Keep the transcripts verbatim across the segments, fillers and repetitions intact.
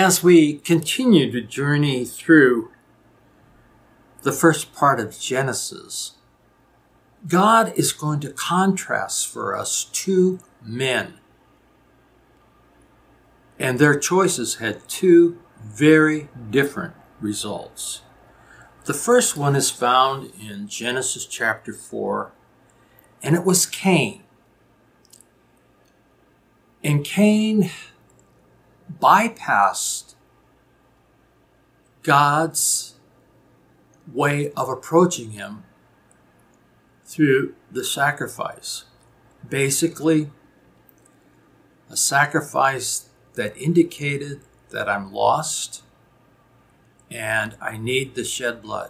as we continue to journey through the first part of Genesis, God is going to contrast for us two men. And their choices had two very different results. The first one is found in Genesis chapter four, and it was Cain. And Cain bypassed God's way of approaching him through the sacrifice. Basically, a sacrifice that indicated that I'm lost and I need to shed blood.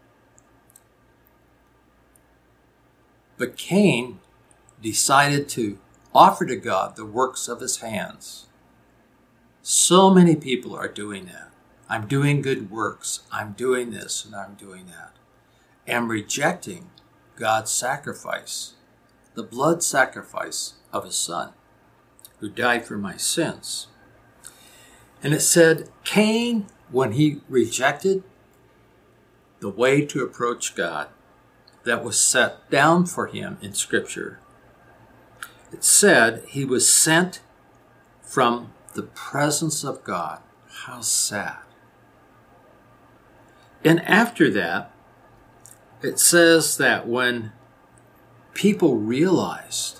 But Cain decided to offer to God the works of his hands. So many people are doing that. I'm doing good works. I'm doing this and I'm doing that. And rejecting God's sacrifice, the blood sacrifice of his son, who died for my sins. And it said, Cain, when he rejected the way to approach God that was set down for him in Scripture, it said he was sent from the presence of God. How sad. And after that, it says that when people realized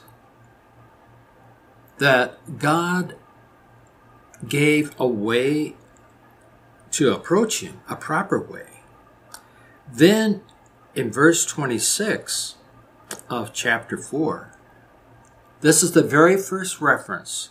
that God gave a way to approach him, a proper way, then in verse twenty-six of chapter four, this is the very first reference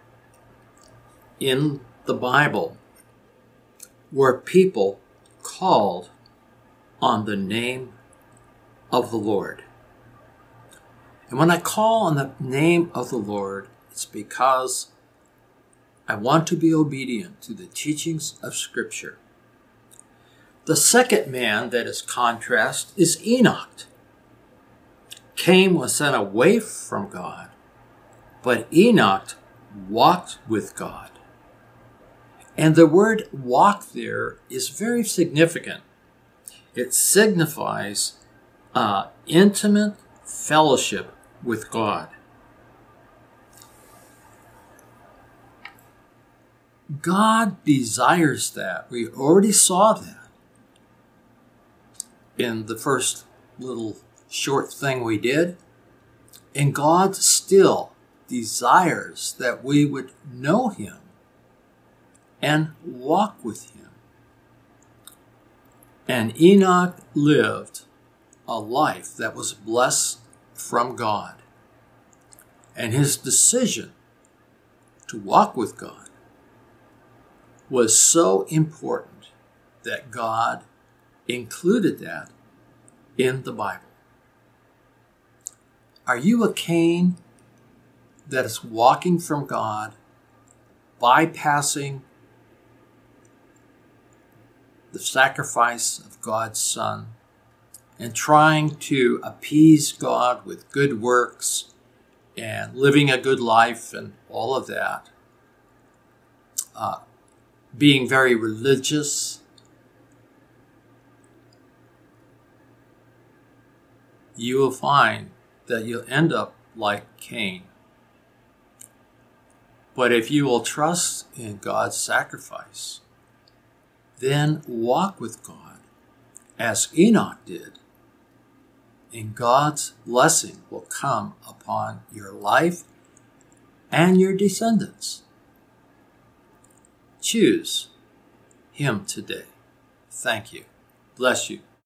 in the Bible where people called on the name of the Lord. And when I call on the name of the Lord, it's because I want to be obedient to the teachings of Scripture. The second man that is contrast is Enoch. Cain was sent away from God, but Enoch walked with God. And the word walk there is very significant. It signifies uh, intimate fellowship with God. God desires that. We already saw that in the first little short thing we did. And God still desires that we would know him and walk with him. And Enoch lived a life that was blessed from God. And his decision to walk with God was so important that God included that in the Bible. Are you a Cain that is walking from God, bypassing the sacrifice of God's Son, and trying to appease God with good works and living a good life and all of that? Uh, being very religious? You will find that you'll end up like Cain. But if you will trust in God's sacrifice, then walk with God as Enoch did, and God's blessing will come upon your life and your descendants. Choose him today. Thank you. Bless you.